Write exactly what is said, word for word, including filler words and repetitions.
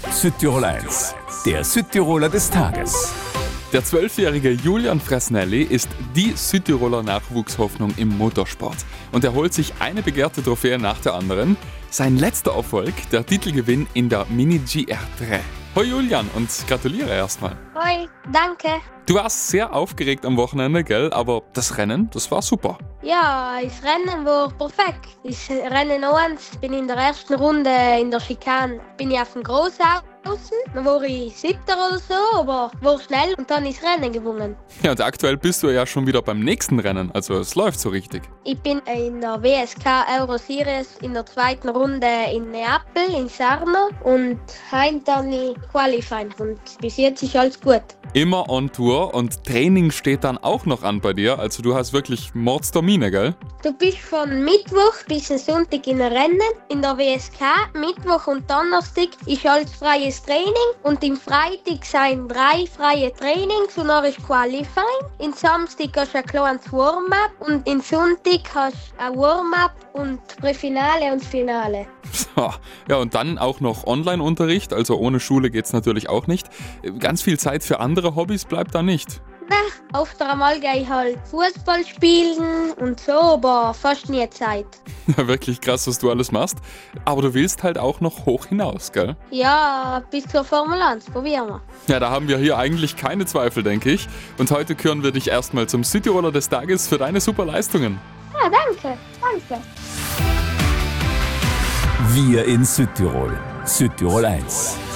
Südtirol eins, der Südtiroler des Tages. Der zwölfjährige Julian Fresnelli ist die Südtiroler Nachwuchshoffnung im Motorsport. Und er holt sich eine begehrte Trophäe nach der anderen. Sein letzter Erfolg, der Titelgewinn in der Mini G R drei. Hoi Julian und gratuliere erstmal. Hoi, danke. Du warst sehr aufgeregt am Wochenende, gell? Aber das Rennen, das war super. Ja, das Rennen war perfekt. Das Rennen eins bin in der ersten Runde in der Schikane bin ich auf dem Großaußen. Dann war ich Siebter oder so, aber war schnell und dann ist das Rennen gewonnen. Ja, und aktuell bist du ja schon wieder beim nächsten Rennen, also es läuft so richtig. Ich bin in der W S K Euro Series in der zweiten Runde in Neapel, in Sarno und heute dann ich Qualifying und bis jetzt ist alles gut. Immer on Tour und Training steht dann auch noch an bei dir, also du hast wirklich Mordstermine, gell? Du bist von Mittwoch bis Sonntag in einem Rennen in der W S K. Mittwoch und Donnerstag ist alles freies Training und im Freitag sind drei freie Trainings und dann ist Qualifying. Im Samstag hast du ein kleines Warm-up und im Sonntag hast du ein Warm-up und Präfinale und Finale. So, ja, und dann auch noch Online-Unterricht, also ohne Schule geht's natürlich auch nicht. Ganz viel Zeit für andere Hobbys bleibt da nicht. Na, oft einmal gehe ich halt Fußball spielen und so, aber fast nie Zeit. Ja, wirklich krass, was du alles machst. Aber du willst halt auch noch hoch hinaus, gell? Ja, bis zur Formel eins, probieren wir. Ja, da haben wir hier eigentlich keine Zweifel, denke ich. Und heute küren wir dich erstmal zum Südtiroler des Tages für deine super Leistungen. Ja, danke, danke. Wir in Südtirol. Südtirol eins.